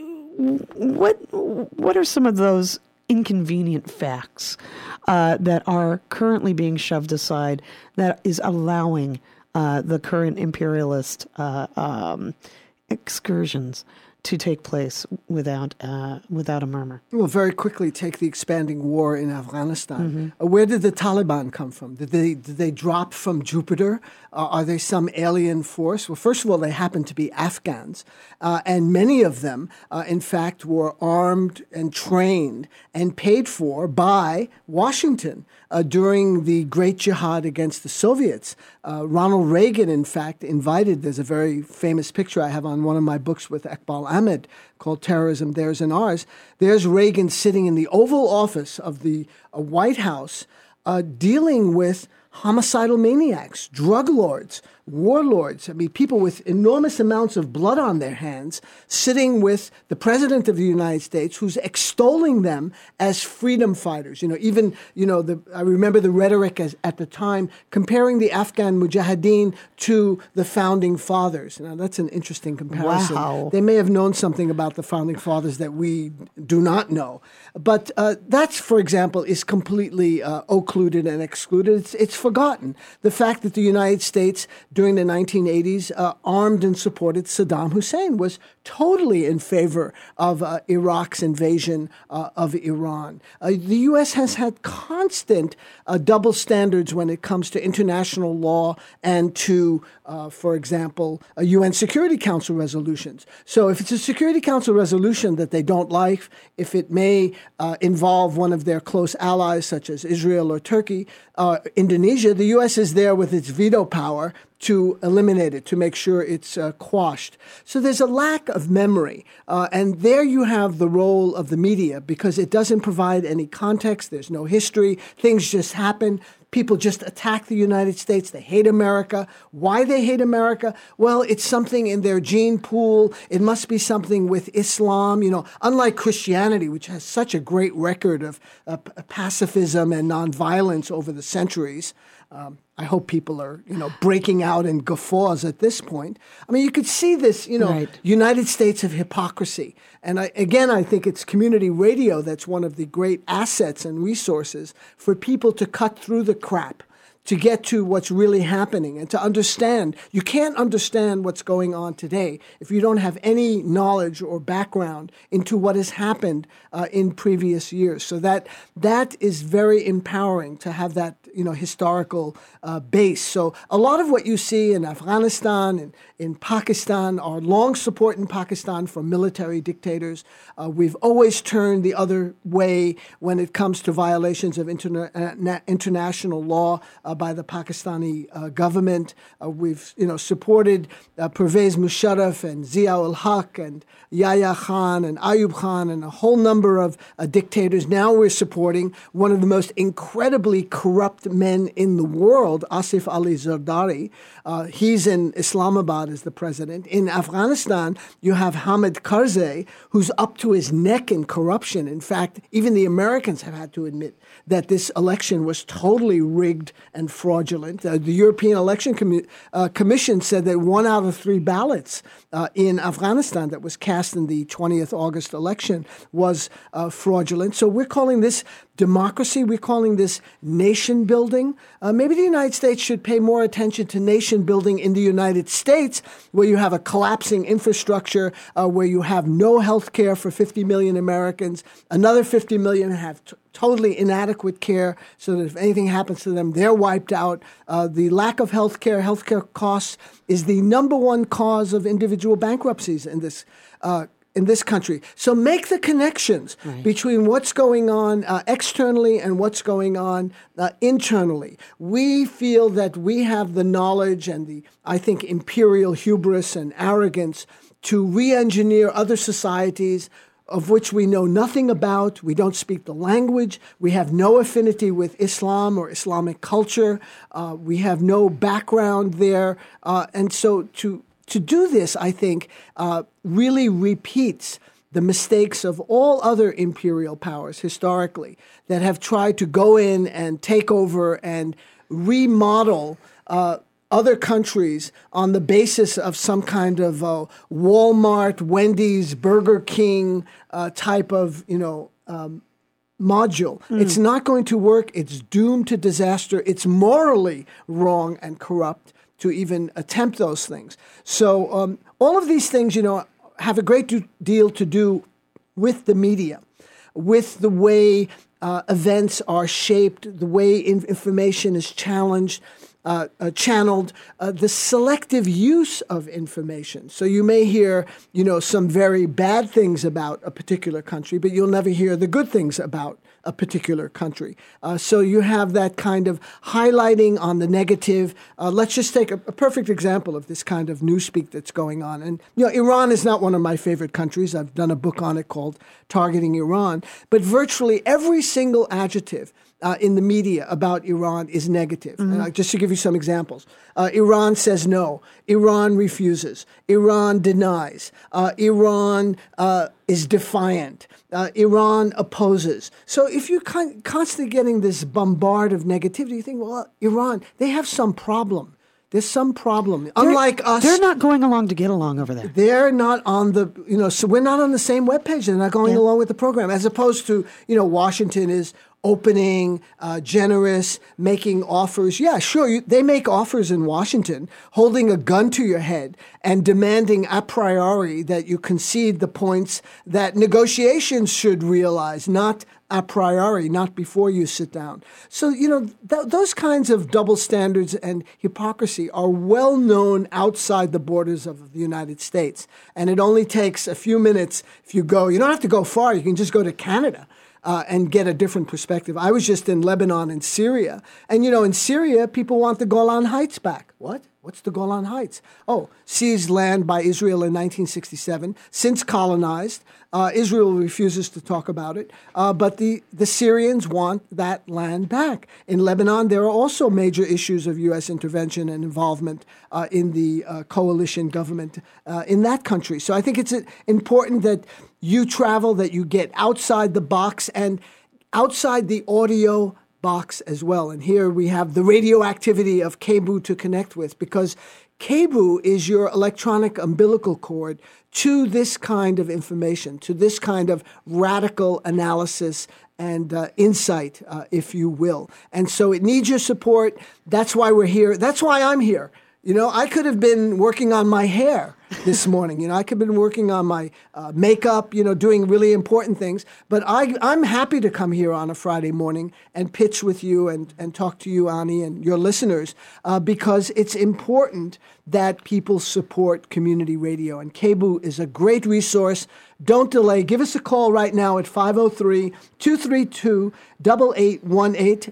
what what are some of those inconvenient facts uh, that are currently being shoved aside that is allowing uh, the current imperialist uh, um, excursions to take place without uh, without a murmur? We'll very quickly take the expanding war in Afghanistan. Mm-hmm. Uh, where did the Taliban come from? Did they did they drop from Jupiter? Uh, are they some alien force? Well, first of all, they happen to be Afghans, uh, and many of them, uh, in fact, were armed and trained and paid for by Washington uh, during the Great Jihad against the Soviets. Uh, Ronald Reagan, in fact, invited, there's a very famous picture I have on one of my books with Iqbal Ahmed called Terrorism, Theirs and Ours. There's Reagan sitting in the Oval Office of the uh, White House uh, dealing with homicidal maniacs, drug lords, warlords, I mean, people with enormous amounts of blood on their hands, sitting with the President of the United States, who's extolling them as freedom fighters. You know, even, you know, the, I remember the rhetoric as, at the time, comparing the Afghan Mujahideen to the Founding Fathers. Now, that's an interesting comparison. Wow. They may have known something about the Founding Fathers that we do not know. But uh, that's, for example, is completely uh, occluded and excluded. It's, it's forgotten. The fact that the United States during the nineteen eighties, uh, armed and supported Saddam Hussein, was totally in favor of uh, Iraq's invasion uh, of Iran. Uh, the U S has had constant uh, double standards when it comes to international law and to, uh, for example, uh, U N Security Council resolutions. So if it's a Security Council resolution that they don't like, if it may uh, involve one of their close allies, such as Israel or Turkey, uh, Indonesia, the U S is there with its veto power to eliminate it, to make sure it's uh, quashed. So there's a lack of memory. Uh, and there you have the role of the media, because it doesn't provide any context. There's no history. Things just happen. People just attack the United States. They hate America. Why they hate America? Well, it's something in their gene pool. It must be something with Islam. You know, unlike Christianity, which has such a great record of uh, pacifism and nonviolence over the centuries. Um, I hope people are, you know, breaking out in guffaws at this point. I mean, you could see this, you know, right. United States of hypocrisy. And I, again, I think it's community radio that's one of the great assets and resources for people to cut through the crap, to get to what's really happening and to understand. You can't understand what's going on today if you don't have any knowledge or background into what has happened uh, in previous years. So that that is very empowering to have that, you know, historical uh, base. So a lot of what you see in Afghanistan and in Pakistan, our long support in Pakistan for military dictators. Uh, we've always turned the other way when it comes to violations of interna- uh, international law uh, by the Pakistani uh, government. Uh, we've, you know, supported uh, Pervez Musharraf and Zia-ul-Haq and Yahya Khan and Ayub Khan and a whole number of uh, dictators. Now we're supporting one of the most incredibly corrupt men in the world, Asif Ali Zardari. Uh, he's in Islamabad as the president. In Afghanistan, you have Hamid Karzai, who's up to his neck in corruption. In fact, even the Americans have had to admit that this election was totally rigged and fraudulent. Uh, the European Election Com- uh, Commission said that one out of three ballots uh, in Afghanistan that was cast in the twentieth of August election was uh, fraudulent. So we're calling this democracy. We're calling this nation building. Uh, maybe the United States should pay more attention to nation building in the United States, where you have a collapsing infrastructure, uh, where you have no health care for fifty million Americans. Another fifty million have t- totally inadequate care, so that if anything happens to them, they're wiped out. Uh, the lack of health care, health care costs, is the number one cause of individual bankruptcies in this uh in this country. So make the connections right. between what's going on uh, externally and what's going on uh, internally. We feel that we have the knowledge and the, I think, imperial hubris and arrogance to re-engineer other societies of which we know nothing about. We don't speak the language. We have no affinity with Islam or Islamic culture. Uh, we have no background there. Uh, and so to To do this, I think, uh, really repeats the mistakes of all other imperial powers historically that have tried to go in and take over and remodel uh, other countries on the basis of some kind of uh, Walmart, Wendy's, Burger King uh, type of, you know, um, module. Mm. It's not going to work. It's doomed to disaster. It's morally wrong and corrupt to even attempt those things. So um, all of these things, you know, have a great do- deal to do with the media, with the way uh, events are shaped, the way in- information is challenged, uh, uh, channeled, uh, the selective use of information. So you may hear, you know, some very bad things about a particular country, but you'll never hear the good things about a particular country. Uh, so you have that kind of highlighting on the negative. Uh, let's just take a, a perfect example of this kind of newspeak that's going on. And, you know, Iran is not one of my favorite countries. I've done a book on it called Targeting Iran. But virtually every single adjective Uh, in the media about Iran is negative. Mm-hmm. Uh, just to give you some examples. Uh, Iran says no. Iran refuses. Iran denies. Uh, Iran uh, is defiant. Uh, Iran opposes. So if you're con- constantly getting this bombard of negativity, you think, well, Iran, they have some problem. There's some problem. They're, Unlike us. They're not going along to get along over there. They're not on the, you know, so we're not on the same webpage. They're not going yeah. along with the program. As opposed to, you know, Washington is opening, uh, generous, making offers. Yeah, sure, you, they make offers in Washington, holding a gun to your head and demanding a priori that you concede the points that negotiations should realize, not a priori, not before you sit down. So, you know, th- those kinds of double standards and hypocrisy are well known outside the borders of the United States. And it only takes a few minutes if you go. You don't have to go far. You can just go to Canada. Uh, and get a different perspective. I was just in Lebanon and Syria. And, you know, in Syria, people want the Golan Heights back. What? What's the Golan Heights? Oh, seized land by Israel in nineteen sixty-seven, since colonized. Uh, Israel refuses to talk about it. Uh, but the, the Syrians want that land back. In Lebanon, there are also major issues of U S intervention and involvement uh, in the uh, coalition government uh, in that country. So I think it's important that you travel, that you get outside the box and outside the audio box as well. And here we have the radioactivity of KBOO to connect with, because KBOO is your electronic umbilical cord to this kind of information, to this kind of radical analysis and uh, insight, uh, if you will. And so it needs your support. That's why we're here. That's why I'm here. You know, I could have been working on my hair this morning. You know, I could have been working on my uh, makeup, you know, doing really important things. But I, I'm happy to come here on a Friday morning and pitch with you and, and talk to you, Ani, and your listeners, uh, because it's important that people support community radio. And KBOO is a great resource. Don't delay. Give us a call right now at five oh three, two three two, eight eight one eight.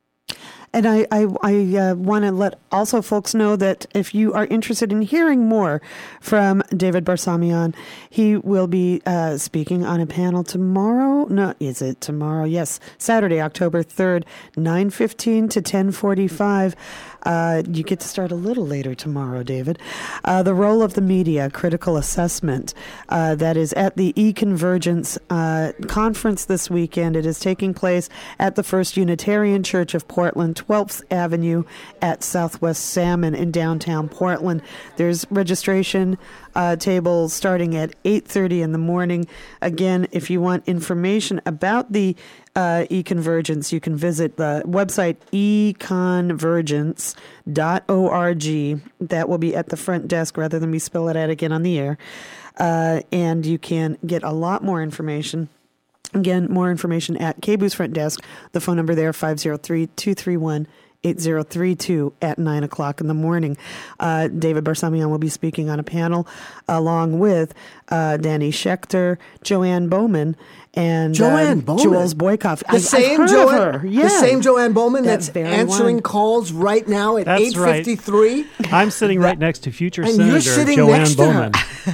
And I, I, I uh, want to let also folks know that if you are interested in hearing more from David Barsamian, he will be uh, speaking on a panel tomorrow. No, is it tomorrow? Yes, Saturday, October third, nine fifteen to ten forty-five. Uh, you get to start a little later tomorrow, David. Uh, the role of the media, critical assessment. Uh, that is at the eConvergence uh, conference this weekend. It is taking place at the First Unitarian Church of Portland, twelfth Avenue at Southwest Salmon in downtown Portland. There's registration uh, table starting at eight thirty in the morning. Again, if you want information about the Uh, eConvergence, you can visit the website e convergence dot org. That will be at the front desk rather than me spell it out again on the air. Uh, and you can get a lot more information. Again, more information at KBOO's front desk. The phone number there, five oh three, two three one, eight oh three two at nine o'clock in the morning. Uh, David Barsamian will be speaking on a panel along with uh, Danny Schechter, Joanne Bowman, and Joanne uh, Bowman. Jules Boykoff. The I, same I've heard Joanne, of her. Yeah. the same Joanne Bowman That that's very answering one. calls right now at That's eight fifty-three. Right. I'm sitting right next to future And Senator you're sitting Joanne next to her. Bowman.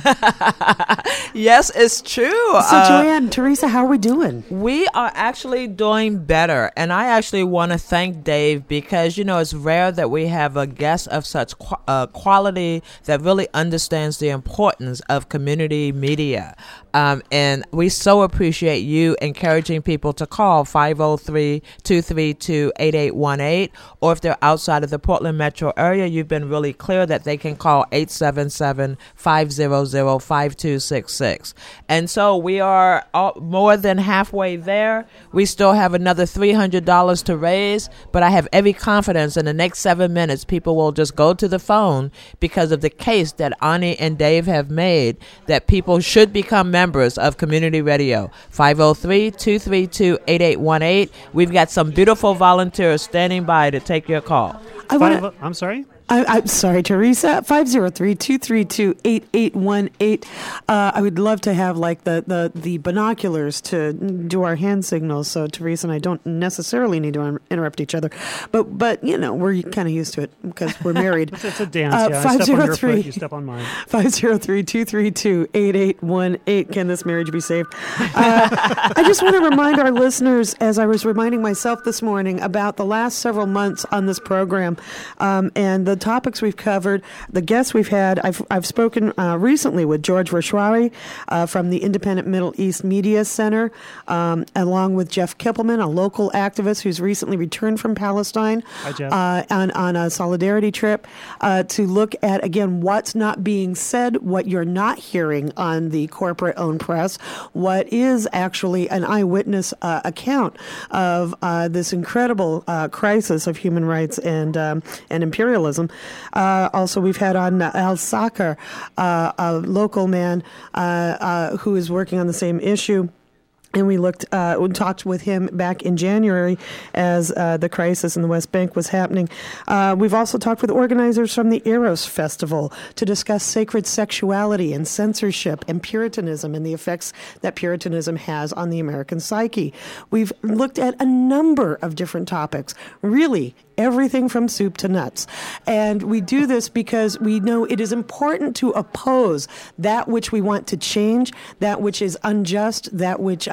Yes, it's true. So, Uh, Joanne, Teresa, how are we doing? We are actually doing better. And I actually want to thank Dave because, you know, it's rare that we have a guest of such qu- uh, quality that really understands the importance of community media. Um, and we so appreciate you encouraging people to call five oh three, two three two, eight eight one eight. Or if they're outside of the Portland metro area, you've been really clear that they can call eight seven seven, five hundred, five two six six. And so we are all, more than halfway there. We still have another three hundred dollars to raise, but I have every confidence in the next seven minutes people will just go to the phone because of the case that Ani and Dave have made that people should become members of community radio. five oh three, two three two, eight eight one eight. We've got some beautiful volunteers standing by to take your call. I want Five, I'm sorry? I, I'm sorry, Teresa. five oh three, two three two, eight eight one eight. Uh, I would love to have like the, the, the binoculars to do our hand signals, so Teresa and I don't necessarily need to un- interrupt each other. But but you know we're kind of used to it because we're married. It's, it's a dance. Uh, yeah, I step on your five oh three foot, you step on mine. five oh three, two three two, eight eight one eight. Can this marriage be saved? Uh, I just want to remind our listeners, as I was reminding myself this morning, about the last several months on this program um, and the topics we've covered. The guests we've had, I've I've spoken uh, recently with George Rashwari uh, from the Independent Middle East Media Center, um, along with Jeff Kippelman, a local activist who's recently returned from Palestine. Hi, Jeff. Uh, on, on a solidarity trip uh, to look at, again, what's not being said, what you're not hearing on the corporate-owned press, what is actually an eyewitness uh, account of uh, this incredible uh, crisis of human rights and um, and imperialism. Uh, also, we've had on uh, Al Sakar, uh, a local man uh, uh, who is working on the same issue. And we looked, uh, we talked with him back in January as uh, the crisis in the West Bank was happening. Uh, we've also talked with organizers from the Eros Festival to discuss sacred sexuality and censorship and Puritanism and the effects that Puritanism has on the American psyche. We've looked at a number of different topics, really everything from soup to nuts. And we do this because we know it is important to oppose that which we want to change, that which is unjust, that which uh,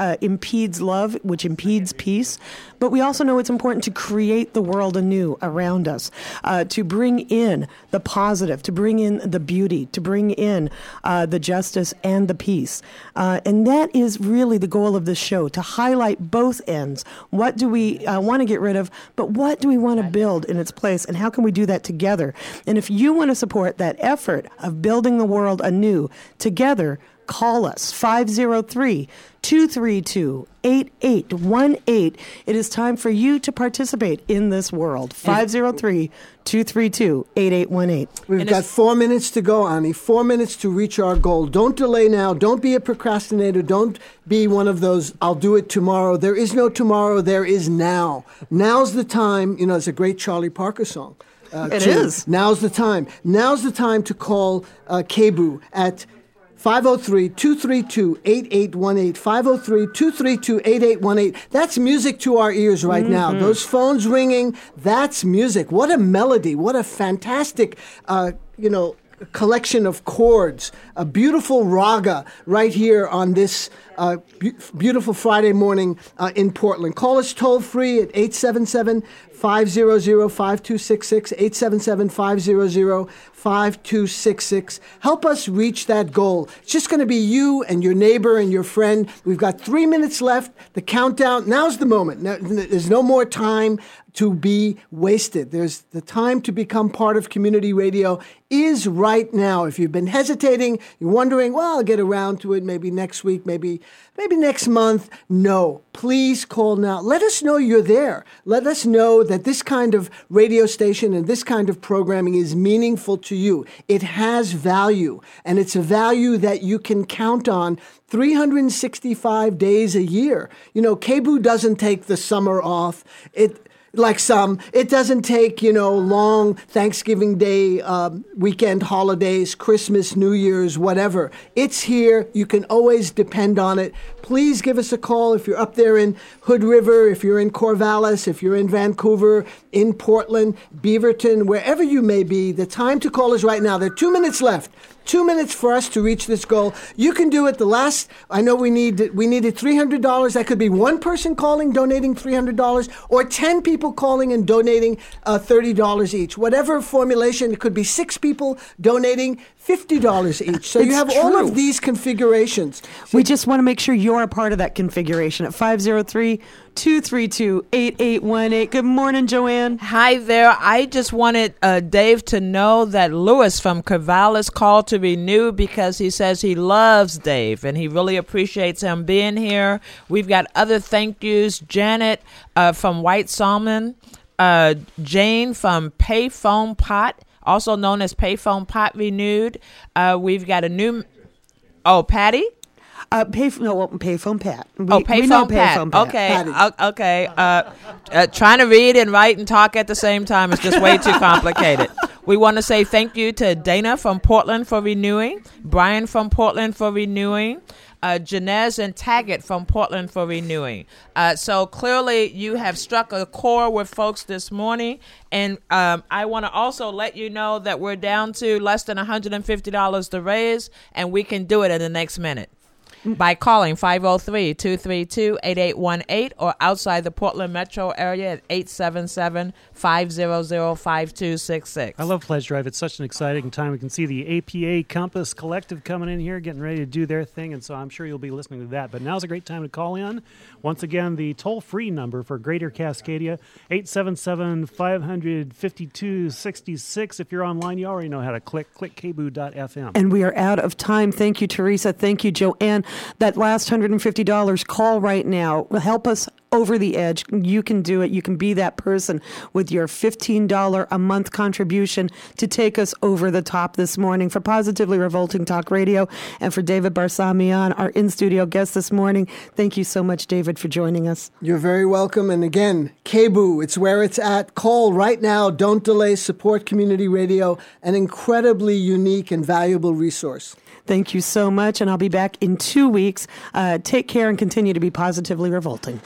uh, impedes love, which impedes peace. But we also know it's important to create the world anew around us, uh, to bring in the positive, to bring in the beauty, to bring in uh, the justice and the peace. Uh, and that is really the goal of this show, to highlight both ends. What do we uh, want to get rid of, but what do we want to build in its place, and how can we do that together? And if you want to support that effort of building the world anew together, call us, five oh three, two three two, eight eight one eight. It is time for you to participate in this world. five oh three, two three two, eight eight one eight. We've got four minutes to go, Ani. Four minutes to reach our goal. Don't delay now. Don't be a procrastinator. Don't be one of those, I'll do it tomorrow. There is no tomorrow. There is now. Now's the time. You know, it's a great Charlie Parker song. Uh, it to, is. Now's the time. Now's the time to call uh, K B U at five oh three, two three two, eight eight one eight, five oh three, two three two, eight eight one eight. That's music to our ears right mm-hmm. now. Those phones ringing, that's music. What a melody. What a fantastic, uh, you know, collection of chords. A beautiful raga right here on this uh, be- beautiful Friday morning uh, in Portland. Call us toll free at eight seven seven, five hundred, five two six six, eight seven seven, five hundred, five two six six. Help us reach that goal. It's just going to be you and your neighbor and your friend. We've got three minutes left. The countdown. Now's the moment. Now, there's no more time to be wasted. There's the time to become part of community radio is right now. If you've been hesitating, you're wondering, well, I'll get around to it maybe next week, maybe maybe next month. No, please call now. Let us know you're there. Let us know that this kind of radio station and this kind of programming is meaningful to you. It has value, and it's a value that you can count on three hundred sixty-five days a year. You know, K B U doesn't take the summer off. It Like some, it doesn't take, you know, long Thanksgiving Day, um, weekend holidays, Christmas, New Year's, whatever. It's here. You can always depend on it. Please give us a call if you're up there in Hood River, if you're in Corvallis, if you're in Vancouver, in Portland, Beaverton, wherever you may be. The time to call is right now. There are two minutes left. Two minutes for us to reach this goal. You can do it. The last, I know we need we needed three hundred dollars. That could be one person calling, donating three hundred dollars, or ten people calling and donating uh, thirty dollars each. Whatever formulation, it could be six people donating fifty dollars each. So you have true. all of these configurations. So we just want to make sure you're a part of that configuration at five oh three, two three two, eight eight one eight. Good morning, Joanne. Hi there. I just wanted uh, Dave to know that Lewis from Corvallis called to renew because he says he loves Dave and he really appreciates him being here. We've got other thank yous. Janet uh, from White Salmon, uh, Jane from Payphone Pot, also known as Payphone Pot Renewed. Uh, we've got a new, oh, Patty? Uh, pay, no, well, Payphone Pat. We, oh, Payphone we know Pat. Payphone Pat. Okay, uh, okay. Uh, uh, trying to read and write and talk at the same time is just way too complicated. We want to say thank you to Dana from Portland for renewing, Brian from Portland for renewing, uh, Janez and Taggart from Portland for renewing. Uh, so clearly you have struck a chord with folks this morning. And um, I want to also let you know that we're down to less than one hundred fifty dollars to raise, and we can do it in the next minute by calling five oh three, two three two, eight eight one eight or outside the Portland metro area at eight seven seven, five hundred, five two six six. I love Pledge Drive. It's such an exciting time. We can see the A P A Compass Collective coming in here, getting ready to do their thing, and so I'm sure you'll be listening to that. But now's a great time to call in. Once again, the toll-free number for Greater Cascadia, eight seven seven, five hundred, fifty-two sixty-six. If you're online, you already know how to click, click K B U dot F M. And we are out of time. Thank you, Teresa. Thank you, Joanne. That last one hundred fifty dollars, call right now. Help us over the edge. You can do it. You can be that person with your fifteen dollars a month contribution to take us over the top this morning. For Positively Revolting Talk Radio and for David Barsamian, our in-studio guest this morning, thank you so much, David, for joining us. You're very welcome. And again, K B U, it's where it's at. Call right now. Don't delay. Support community radio, an incredibly unique and valuable resource. Thank you so much, and I'll be back in two weeks. Uh, take care and continue to be positively revolting.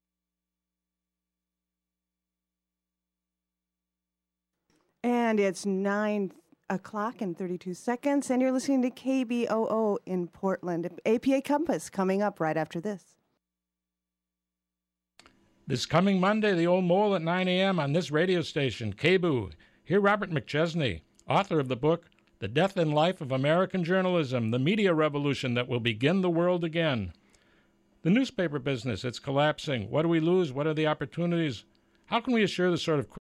And it's nine o'clock and thirty-two seconds, and you're listening to K B O O in Portland. A P A Compass coming up right after this. This coming Monday, the Old Mole at nine a.m. on this radio station, K B O O. Hear Robert McChesney, author of the book, The Death and Life of American Journalism, the Media Revolution That Will Begin the World Again. The newspaper business, it's collapsing. What do we lose? What are the opportunities? How can we assure the sort of